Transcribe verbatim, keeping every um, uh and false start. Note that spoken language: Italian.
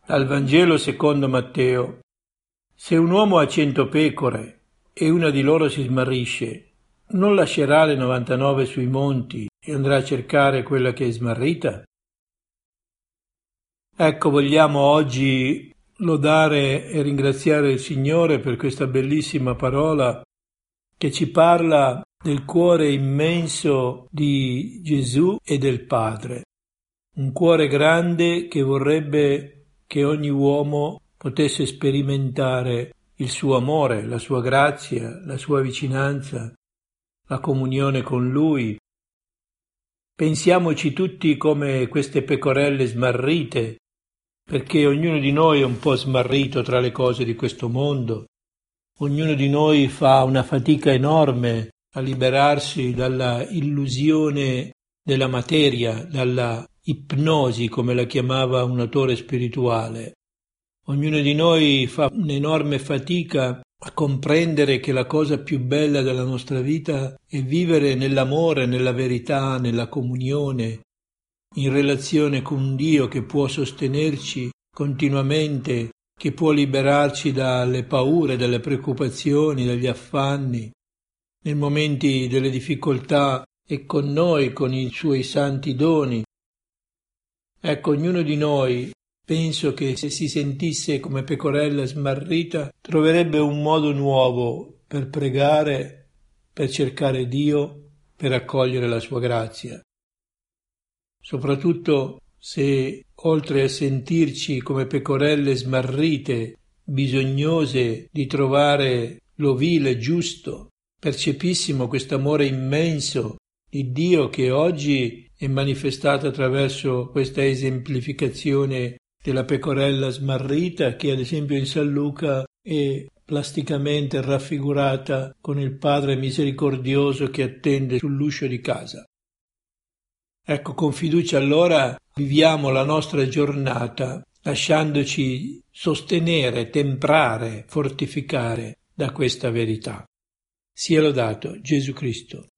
Dal Vangelo secondo Matteo. Se un uomo ha cento pecore e una di loro si smarrisce, non lascerà le novantanove sui monti e andrà a cercare quella che è smarrita? Ecco, vogliamo oggi lodare e ringraziare il Signore per questa bellissima parola che ci parla del cuore immenso di Gesù e del Padre. Un cuore grande che vorrebbe che ogni uomo potesse sperimentare il suo amore, la sua grazia, la sua vicinanza, la comunione con Lui. Pensiamoci tutti come queste pecorelle smarrite, perché ognuno di noi è un po' smarrito tra le cose di questo mondo. Ognuno di noi fa una fatica enorme a liberarsi dalla illusione della materia, dalla ipnosi, come la chiamava un autore spirituale. Ognuno di noi fa un'enorme fatica a comprendere che la cosa più bella della nostra vita è vivere nell'amore, nella verità, nella comunione, in relazione con Dio che può sostenerci continuamente, che può liberarci dalle paure, dalle preoccupazioni, dagli affanni. Nei momenti delle difficoltà è con noi, con i suoi santi doni. Ecco, ognuno di noi, penso che se si sentisse come pecorella smarrita, troverebbe un modo nuovo per pregare, per cercare Dio, per accogliere la sua grazia. Soprattutto se, oltre a sentirci come pecorelle smarrite, bisognose di trovare l'ovile giusto, percepissimo quest'amore immenso di Dio che oggi è manifestato attraverso questa esemplificazione della pecorella smarrita che ad esempio in San Luca è plasticamente raffigurata con il Padre misericordioso che attende sull'uscio di casa. Ecco, con fiducia allora viviamo la nostra giornata lasciandoci sostenere, temprare, fortificare da questa verità. Sia lodato Gesù Cristo.